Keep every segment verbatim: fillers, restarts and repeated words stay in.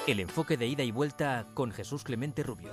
El enfoque de ida y vuelta con Jesús Clemente Rubio.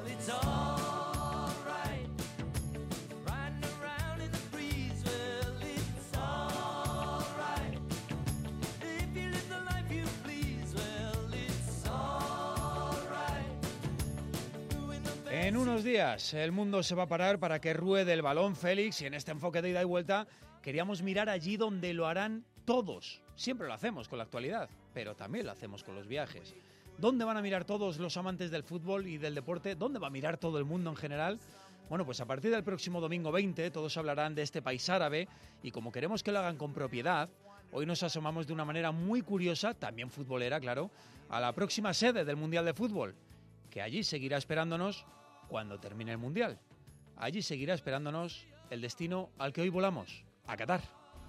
En unos días el mundo se va a parar para que ruede el balón, Félix, y en este enfoque de ida y vuelta queríamos mirar allí donde lo harán todos. Siempre lo hacemos con la actualidad, pero también lo hacemos con los viajes. ¿Dónde van a mirar todos los amantes del fútbol y del deporte? ¿Dónde va a mirar todo el mundo en general? Bueno, pues a partir del próximo domingo veinte todos hablarán de este país árabe y como queremos que lo hagan con propiedad, hoy nos asomamos de una manera muy curiosa, también futbolera, claro, a la próxima sede del Mundial de Fútbol, que allí seguirá esperándonos cuando termine el Mundial. Allí seguirá esperándonos el destino al que hoy volamos, a Qatar.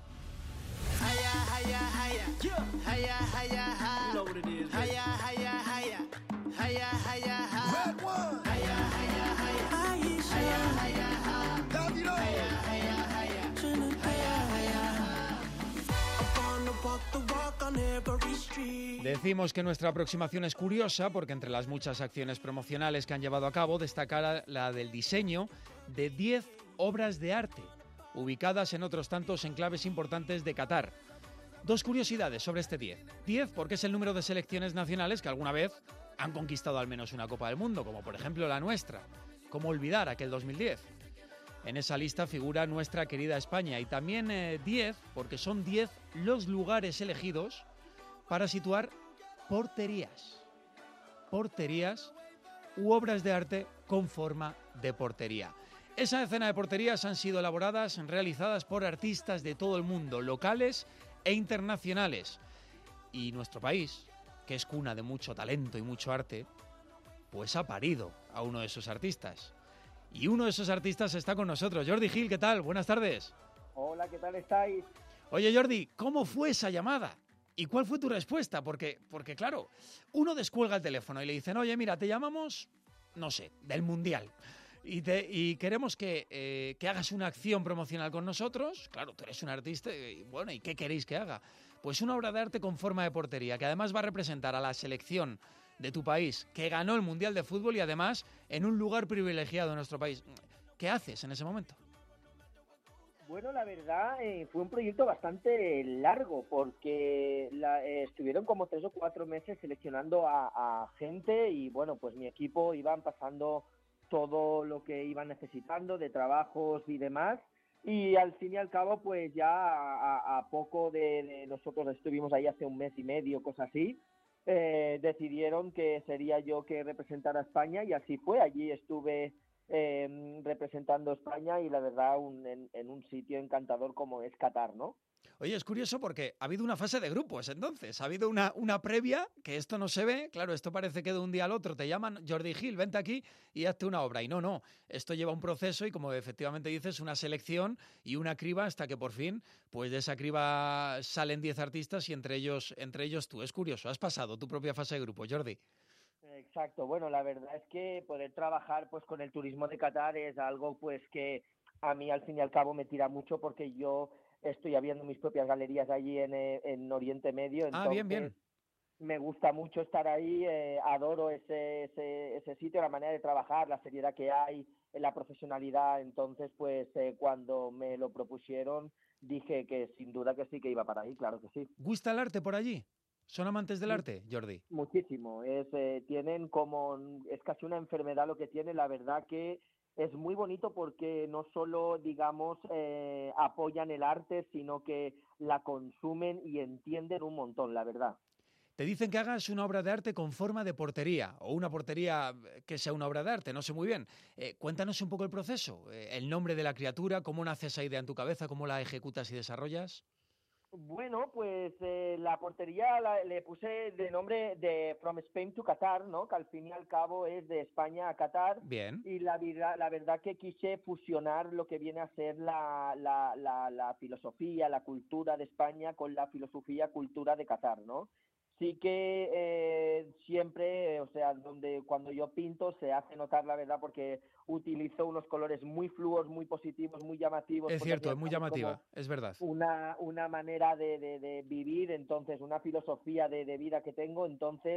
Decimos que nuestra aproximación es curiosa porque entre las muchas acciones promocionales que han llevado a cabo destacar la del diseño de diez obras de arte, ubicadas en otros tantos enclaves importantes de Qatar. Dos curiosidades sobre este diez. diez porque es el número de selecciones nacionales que alguna vez han conquistado al menos una Copa del Mundo, como por ejemplo la nuestra. ¿Cómo olvidar aquel dos mil diez? En esa lista figura nuestra querida España. Y también eh, diez porque son diez los lugares elegidos para situar porterías. Porterías u obras de arte con forma de portería. Esa decena de porterías han sido elaboradas, realizadas por artistas de todo el mundo, locales e internacionales. Y nuestro país, que es cuna de mucho talento y mucho arte, pues ha parido a uno de esos artistas. Y uno de esos artistas está con nosotros. Jordi Gil, ¿qué tal? Buenas tardes. Hola, ¿qué tal estáis? Oye, Jordi, ¿cómo fue esa llamada? ¿Y cuál fue tu respuesta? Porque, porque claro, uno descuelga el teléfono y le dicen, oye, mira, te llamamos, no sé, del Mundial. Y, te, y queremos que, eh, que hagas una acción promocional con nosotros. Claro, tú eres un artista y bueno, ¿y qué queréis que haga? Pues una obra de arte con forma de portería, que además va a representar a la selección de tu país, que ganó el Mundial de Fútbol y además en un lugar privilegiado de nuestro país. ¿Qué haces en ese momento? Bueno, la verdad eh, fue un proyecto bastante largo porque la, eh, estuvieron como tres o cuatro meses seleccionando a, a gente y bueno, pues mi equipo iban pasando todo lo que iban necesitando de trabajos y demás y al fin y al cabo pues ya a, a poco de, de nosotros estuvimos ahí hace un mes y medio, cosas así, eh, decidieron que sería yo que representara a España y así fue. Allí estuve eh, representando a España y la verdad un, en, en un sitio encantador como es Qatar, ¿no? Oye, es curioso porque ha habido una fase de grupos, entonces, ha habido una, una previa, que esto no se ve, claro, esto parece que de un día al otro te llaman, Jordi Gil, vente aquí y hazte una obra, y no, no, esto lleva un proceso y como efectivamente dices, una selección y una criba hasta que por fin, pues de esa criba salen diez artistas y entre ellos, entre ellos tú. Es curioso, has pasado tu propia fase de grupo, Jordi. Exacto, bueno, la verdad es que poder trabajar pues con el turismo de Qatar es algo pues que a mí al fin y al cabo me tira mucho porque yo estoy abriendo mis propias galerías allí en, en Oriente Medio, entonces ah, bien, bien. me gusta mucho estar ahí, eh, adoro ese, ese, ese sitio, la manera de trabajar, la seriedad que hay, la profesionalidad, entonces pues eh, cuando me lo propusieron dije que sin duda que sí, que iba para ahí, claro que sí. ¿Gusta el arte por allí? ¿Son amantes del arte, Jordi? Muchísimo, es, eh, tienen como, es casi una enfermedad lo que tiene, la verdad que es muy bonito porque no solo, digamos, eh, apoyan el arte, sino que la consumen y entienden un montón, la verdad. Te dicen que hagas una obra de arte con forma de portería, o una portería que sea una obra de arte, no sé muy bien. Eh, cuéntanos un poco el proceso, eh, el nombre de la criatura, cómo nace esa idea en tu cabeza, cómo la ejecutas y desarrollas. Bueno, pues eh, la portería la, le puse de nombre de From Spain to Qatar, ¿no? Que al fin y al cabo es de España a Qatar. Bien. Y la, la verdad que quise fusionar lo que viene a ser la, la, la, la filosofía, la cultura de España con la filosofía, cultura de Qatar, ¿no? Sí que eh, siempre, o sea, donde cuando yo pinto se hace notar la verdad porque utilizo unos colores muy fluos, muy positivos, muy llamativos. Es cierto, es muy llamativa, es verdad. Una, una manera de, de, de vivir, entonces una filosofía de, de vida que tengo, entonces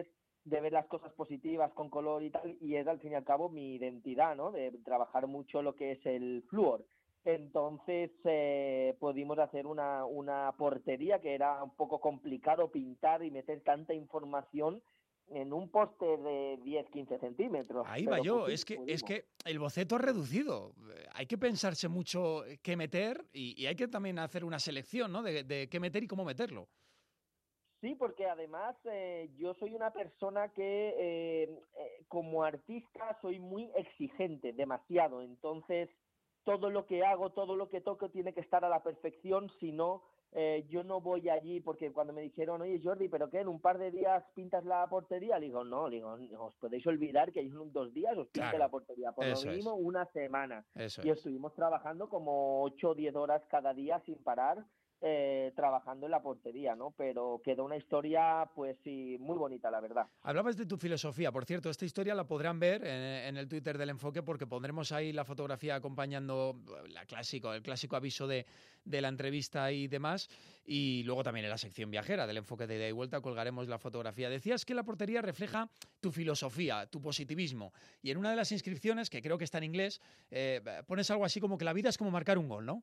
de ver las cosas positivas con color y tal, y es al fin y al cabo mi identidad, ¿no? De trabajar mucho lo que es el flúor. Entonces eh, pudimos hacer una, una portería que era un poco complicado pintar y meter tanta información en un póster de diez quince centímetros. Ahí va Pero yo, pues sí, es que, es pudimos. que el boceto es reducido. Eh, Hay que pensarse mucho qué meter y, y hay que también hacer una selección, ¿no? De, de qué meter y cómo meterlo. Sí, porque además eh, yo soy una persona que eh, eh, como artista soy muy exigente, demasiado. Entonces, todo lo que hago, todo lo que toco tiene que estar a la perfección, si no, eh, yo no voy allí, porque cuando me dijeron, oye Jordi, ¿pero qué? ¿En un par de días pintas la portería? Le digo, no, le digo, no, os podéis olvidar que en dos días os pinte la Claro, portería, por lo eso es, mínimo una semana. eso Y es. estuvimos trabajando como ocho o diez horas cada día sin parar, eh, trabajando en la portería, ¿no? Pero quedó una historia, pues sí, muy bonita, la verdad. Hablabas de tu filosofía, por cierto, esta historia la podrán ver en, en el Twitter del Enfoque porque pondremos ahí la fotografía acompañando la clásico, el clásico aviso de, de la entrevista y demás, y luego también en la sección viajera del Enfoque de ida y vuelta colgaremos la fotografía. Decías que la portería refleja tu filosofía, tu positivismo, y en una de las inscripciones, que creo que está en inglés, eh, pones algo así como que la vida es como marcar un gol, ¿no?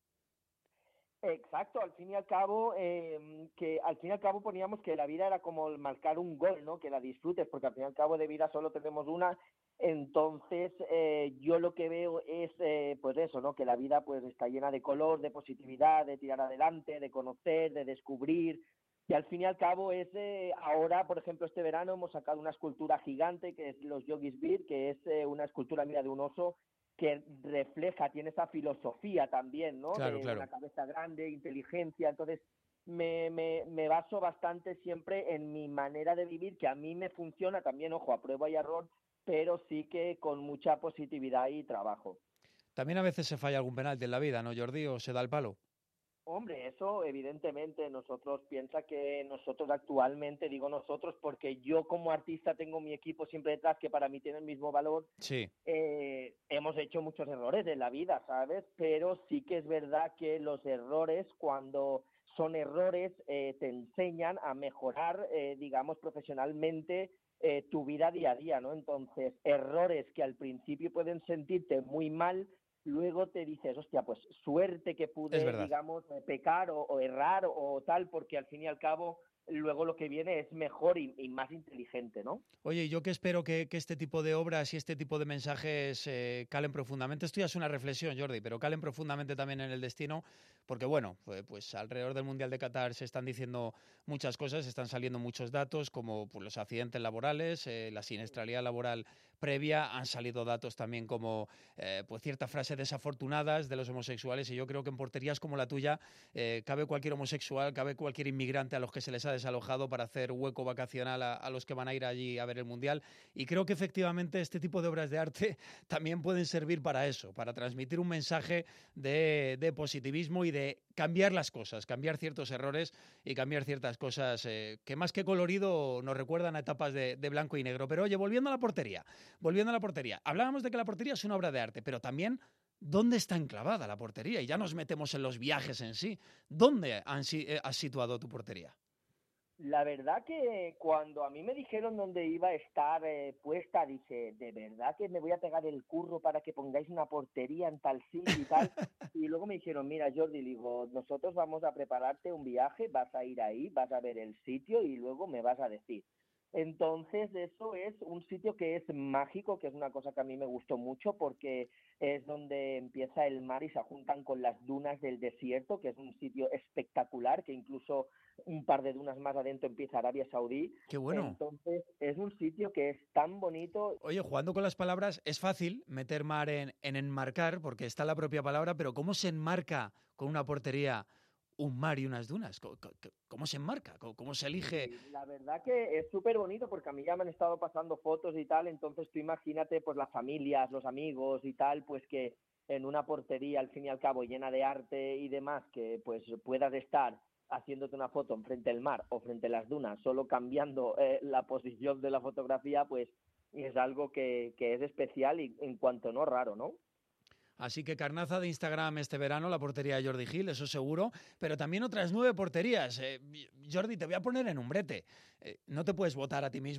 Exacto, al fin y al cabo, eh, que al fin y al cabo poníamos que la vida era como el marcar un gol, ¿no? Que la disfrutes, porque al fin y al cabo de vida solo tenemos una. Entonces, eh, yo lo que veo es, eh, pues eso, ¿no? Que la vida pues está llena de color, de positividad, de tirar adelante, de conocer, de descubrir. Y al fin y al cabo es, eh, ahora, por ejemplo, este verano hemos sacado una escultura gigante que es los Yogis Beer, que es eh, una escultura, mira, de un oso que refleja, tiene esa filosofía también, ¿no? Claro, De claro. una cabeza grande, inteligencia. Entonces, me, me, me baso bastante siempre en mi manera de vivir, que a mí me funciona también, ojo, a prueba y error, pero sí que con mucha positividad y trabajo. También a veces se falla algún penalti en la vida, ¿no, Jordi? O se da el palo. Hombre, eso evidentemente nosotros piensa que nosotros actualmente, digo nosotros porque yo como artista tengo mi equipo siempre detrás que para mí tiene el mismo valor, Sí, eh, hemos hecho muchos errores en la vida, ¿sabes? Pero sí que es verdad que los errores, cuando son errores, eh, te enseñan a mejorar, eh, digamos, profesionalmente eh, tu vida día a día, ¿no? Entonces, errores que al principio pueden sentirte muy mal, luego te dices, hostia, pues suerte que es pude, verdad. digamos, eh, pecar o, o errar o, o tal, porque al fin y al cabo luego lo que viene es mejor y, y más inteligente, ¿no? Oye, yo que espero que, que este tipo de obras y este tipo de mensajes eh, calen profundamente. Esto ya es una reflexión, Jordi, pero calen profundamente también en el destino, porque bueno, pues, pues alrededor del Mundial de Qatar se están diciendo muchas cosas, están saliendo muchos datos, como pues, los accidentes laborales, eh, la siniestralidad laboral previa, han salido datos también como eh, pues ciertas frases desafortunadas de los homosexuales, y yo creo que en porterías como la tuya eh, cabe cualquier homosexual, cabe cualquier inmigrante a los que se les ha desalojado para hacer hueco vacacional a, a los que van a ir allí a ver el Mundial, y creo que efectivamente este tipo de obras de arte también pueden servir para eso, para transmitir un mensaje de, de positivismo y de cambiar las cosas, cambiar ciertos errores y cambiar ciertas cosas eh, que más que colorido nos recuerdan a etapas de, de blanco y negro. Pero oye, volviendo a la portería, volviendo a la portería, hablábamos de que la portería es una obra de arte, pero también ¿dónde está enclavada la portería? Y ya nos metemos en los viajes en sí. ¿Dónde han, eh, has situado tu portería? La verdad que cuando a mí me dijeron dónde iba a estar eh, puesta, dije, de verdad que me voy a pegar el curro para que pongáis una portería en tal sitio y tal. Y luego me dijeron, mira Jordi, digo, nosotros vamos a prepararte un viaje, vas a ir ahí, vas a ver el sitio y luego me vas a decir. Entonces, eso es un sitio que es mágico, que es una cosa que a mí me gustó mucho porque es donde empieza el mar y se juntan con las dunas del desierto, que es un sitio espectacular, que incluso un par de dunas más adentro empieza Arabia Saudí. ¡Qué bueno! Entonces, es un sitio que es tan bonito. Oye, jugando con las palabras, es fácil meter mar en, en enmarcar, porque está la propia palabra, pero ¿cómo se enmarca con una portería un mar y unas dunas? ¿Cómo, cómo se enmarca? ¿Cómo, cómo se elige? Sí, la verdad que es súper bonito porque a mí ya me han estado pasando fotos y tal, entonces tú imagínate pues las familias, los amigos y tal, pues que en una portería al fin y al cabo llena de arte y demás, que pues puedas estar haciéndote una foto enfrente del mar o frente a las dunas, solo cambiando eh, la posición de la fotografía, pues es algo que, que es especial y en cuanto no raro, ¿no? Así que carnaza de Instagram este verano, la portería de Jordi Gil, eso seguro, pero también otras nueve porterías. Eh, Jordi, te voy a poner en un brete. Eh, ¿No te puedes votar a ti mismo?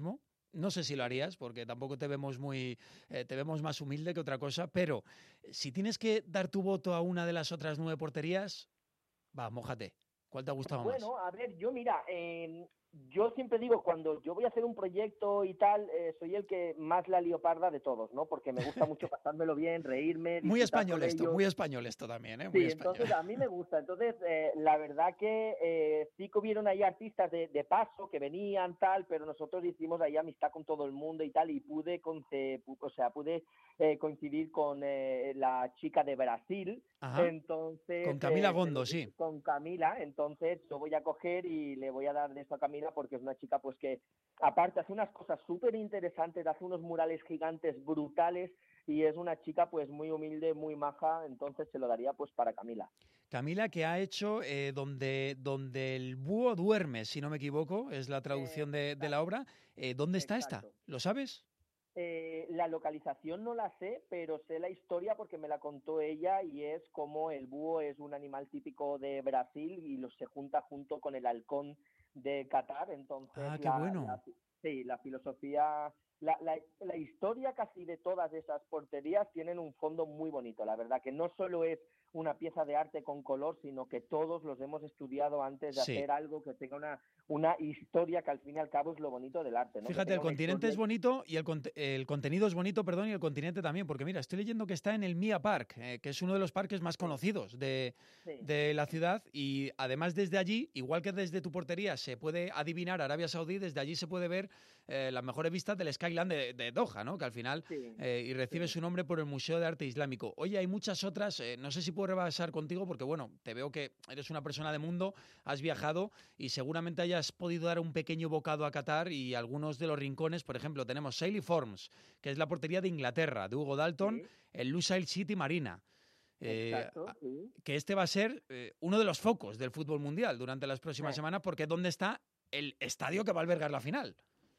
No sé si lo harías, porque tampoco te vemos muy, eh, te vemos más humilde que otra cosa, pero si tienes que dar tu voto a una de las otras nueve porterías, va, mójate. ¿Cuál te ha gustado más? Bueno, a ver, yo mira, eh, yo siempre digo, cuando yo voy a hacer un proyecto y tal, eh, soy el que más la leoparda de todos, ¿no? Porque me gusta mucho pasármelo bien, reírme, Muy disfrutar español con esto, ellos. muy español esto también, ¿eh? Muy Sí, español. entonces a mí me gusta. Entonces, eh, la verdad que eh, sí que hubieron ahí artistas de, de paso que venían, tal, pero nosotros hicimos ahí amistad con todo el mundo y tal, y pude, conce- pu- o sea, pude eh, coincidir con eh, la chica de Brasil, Ajá, entonces, con Camila eh, se Gondo, lo- sí. con Camila, entonces yo voy a coger y le voy a dar de esto a Camila porque es una chica pues que aparte hace unas cosas súper interesantes, hace unos murales gigantes brutales y es una chica pues muy humilde, muy maja, entonces se lo daría pues para Camila. Camila, que ha hecho eh, donde, donde el búho duerme, si no me equivoco, es la Eh, traducción de, de la exacto, obra. Eh, ¿dónde está esta? exacto. ¿Lo sabes? Eh, la localización no la sé, pero sé la historia porque me la contó ella y es como el búho es un animal típico de Brasil y lo, se junta junto con el halcón de Qatar, entonces Ah, qué la, bueno. la, sí, la filosofía, la, la, la historia casi de todas esas porterías tienen un fondo muy bonito, la verdad que no solo es una pieza de arte con color, sino que todos los hemos estudiado antes de Sí. hacer algo que tenga una, una historia que al fin y al cabo es lo bonito del arte, ¿no? Que Fíjate, el tenga una continente historia. es bonito y el, cont- el contenido es bonito, perdón, y el continente también, porque mira, estoy leyendo que está en el Mia Park, eh, que es uno de los parques más Sí, conocidos de, sí. de la ciudad, y además desde allí, igual que desde tu portería se puede adivinar Arabia Saudí, desde allí se puede ver eh, las mejores vistas del Skyline de, de Doha, ¿no? Que al final, Sí, eh, y recibe sí. su nombre por el Museo de Arte Islámico. Oye, hay muchas otras, eh, no sé si puedo rebasar contigo, porque bueno, te veo que eres una persona de mundo, has viajado y seguramente hayas podido dar un pequeño bocado a Qatar y algunos de los rincones, por ejemplo, tenemos Sailey Forms, que es la portería de Inglaterra, de Hugo Dalton, Sí, el Lusail City Marina. Eh, exacto, sí. que este va a ser eh, uno de los focos del fútbol mundial durante las próximas Eh, semanas, porque ¿dónde está el estadio que va a albergar la final?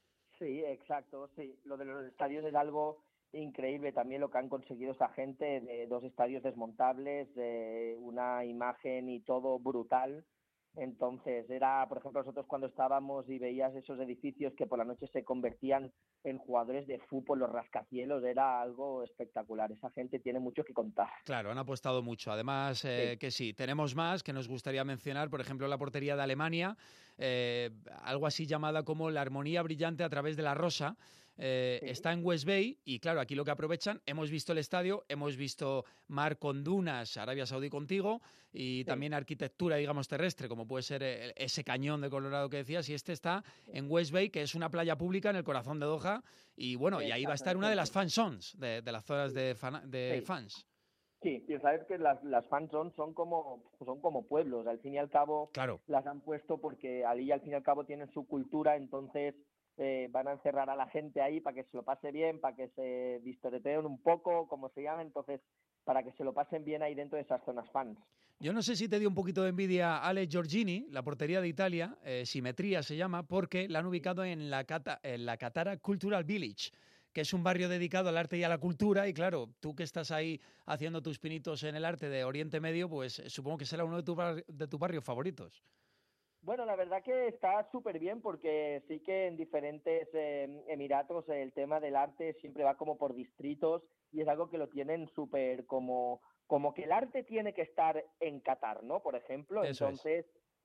Sí, exacto, sí. Lo de los estadios es algo increíble también lo que han conseguido esa gente de dos estadios desmontables, de una imagen y todo brutal. Entonces, era, por ejemplo, nosotros cuando estábamos y veías esos edificios que por la noche se convertían en jugadores de fútbol, los rascacielos, era algo espectacular. Esa gente tiene mucho que contar. Claro, han apostado mucho. Además, Sí, eh, que sí, tenemos más que nos gustaría mencionar, por ejemplo, la portería de Alemania, eh, algo así llamada como la armonía brillante a través de la rosa. Eh, sí, está en West Bay y claro, aquí lo que aprovechan, hemos visto el estadio, hemos visto mar con dunas, Arabia Saudí contigo, y sí. también arquitectura, digamos, terrestre, como puede ser el- ese cañón de Colorado que decías, y este está en West Bay, que es una playa pública en el corazón de Doha, y bueno, y ahí va a Exacto, en estar el una de las centro. fan zones, de, de las zonas Sí, de, fan- de sí. fans. Sí, y sabes que las, las fan zones son como, son como pueblos, al fin y al cabo Claro. las han puesto porque allí al fin y al cabo tienen su cultura, entonces eh, van a encerrar a la gente ahí para que se lo pase bien, para que se distoreteen un poco, como se llama, entonces para que se lo pasen bien ahí dentro de esas zonas fans. Yo no sé si te dio un poquito de envidia Ale Giorgini, la portería de Italia, eh, Simetría se llama, porque la han ubicado en la, Cata, en la Catara Cultural Village, que es un barrio dedicado al arte y a la cultura. Y claro, tú que estás ahí haciendo tus pinitos en el arte de Oriente Medio, pues eh, supongo que será uno de, tu bar- de tus barrios favoritos. Bueno, la verdad que está súper bien porque sí que en diferentes eh, emiratos el tema del arte siempre va como por distritos y es algo que lo tienen súper como, como que el arte tiene que estar en Qatar, ¿no? Por ejemplo, Eso es. entonces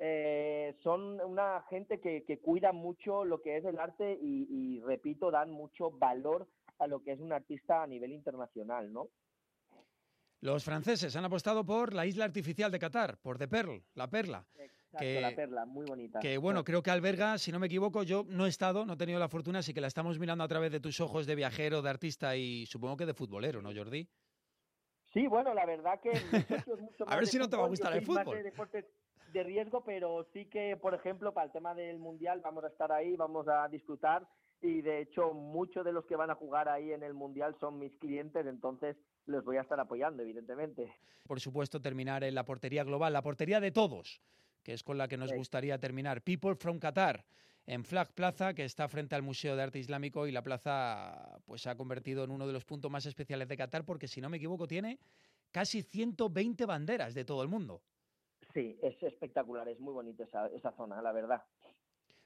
eh, son una gente que, que cuida mucho lo que es el arte y, y, repito, dan mucho valor a lo que es un artista a nivel internacional, ¿no? Los franceses han apostado por la isla artificial de Qatar, por The Pearl, la perla, Exacto, la que perla, muy bonita. que bueno, creo que alberga, si no me equivoco, yo no he estado, no he tenido la fortuna, así que la estamos mirando a través de tus ojos de viajero, de artista y supongo que de futbolero, ¿no, Jordi? Sí, bueno, la verdad que mi socio es mucho A más ver de si no te va a fútbol, yo gustar el soy más fútbol. de deportes de riesgo, pero sí que, por ejemplo, para el tema del Mundial vamos a estar ahí, vamos a disfrutar y de hecho muchos de los que van a jugar ahí en el Mundial son mis clientes, entonces los voy a estar apoyando, evidentemente. Por supuesto, terminar en la portería global, la portería de todos, que es con la que nos Eh, gustaría terminar. People from Qatar, en Flag Plaza, que está frente al Museo de Arte Islámico, y la plaza pues se ha convertido en uno de los puntos más especiales de Qatar, porque si no me equivoco tiene casi ciento veinte banderas de todo el mundo. sí, es espectacular, es muy bonita esa, esa zona, la verdad.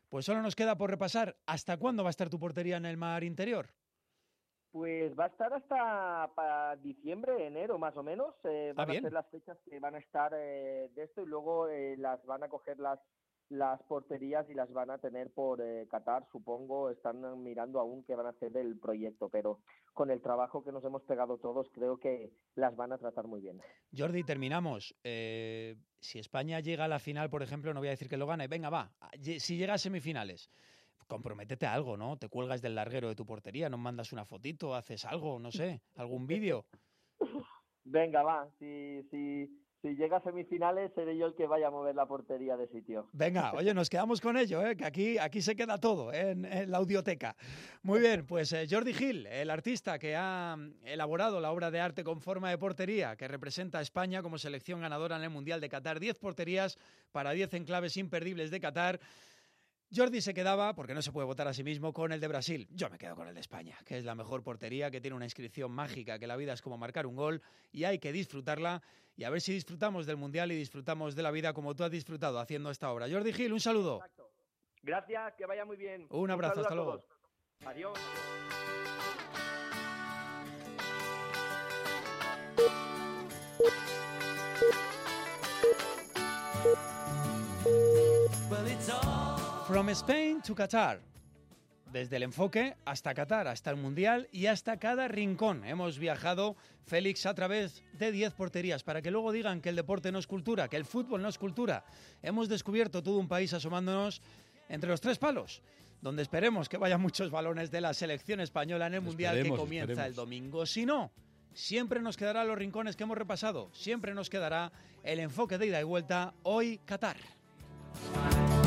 Pues solo nos queda por repasar, ¿hasta cuándo va a estar tu portería en el mar interior? Pues va a estar hasta para diciembre, enero más o menos. Eh, van ah, a ser las fechas que van a estar eh, de esto y luego eh, las van a coger las las porterías y las van a tener por eh, Qatar, supongo. Están mirando aún qué van a hacer del proyecto, pero con el trabajo que nos hemos pegado todos creo que las van a tratar muy bien. Jordi, terminamos. Eh, si España llega a la final, por ejemplo, no voy a decir que lo gane, venga, va, si llega a semifinales, comprométete a algo, ¿no? Te cuelgas del larguero de tu portería, nos mandas una fotito, haces algo, no sé, algún vídeo. Venga, va, si, si, si llega a semifinales seré yo el que vaya a mover la portería de sitio. Venga, oye, nos quedamos con ello, ¿eh? Que aquí, aquí se queda todo, ¿eh? en, en la audioteca. Muy bien, pues eh, Jordi Gil, el artista que ha elaborado la obra de arte con forma de portería, que representa a España como selección ganadora en el Mundial de Qatar, diez porterías para diez enclaves imperdibles de Qatar. Jordi se quedaba, porque no se puede votar a sí mismo, con el de Brasil. Yo me quedo con el de España, que es la mejor portería, que tiene una inscripción mágica, que la vida es como marcar un gol y hay que disfrutarla. Y a ver si disfrutamos del Mundial y disfrutamos de la vida como tú has disfrutado haciendo esta obra. Jordi Gil, un saludo. Exacto. Gracias, que vaya muy bien. Un abrazo, un hasta luego. Adiós. From Spain to Qatar. Desde el enfoque hasta Qatar, hasta el Mundial y hasta cada rincón. Hemos viajado, Félix, a través de diez porterías para que luego digan que el deporte no es cultura, que el fútbol no es cultura. Hemos descubierto todo un país asomándonos entre los tres palos, donde esperemos que vayan muchos balones de la selección española en el Mundial esperemos, que comienza esperemos. el domingo. Si no, siempre nos quedará los rincones que hemos repasado, siempre nos quedará el enfoque de ida y vuelta, hoy Qatar.